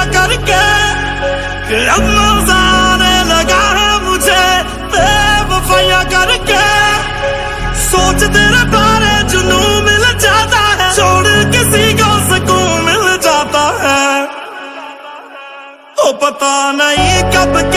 करके कि अब मजा आने लगा है मुझे बेवफाइयां करके। सोच तेरे बारे जुनून मिल जाता है, छोड़ किसी को सुकून मिल जाता है। ओ पता नहीं कब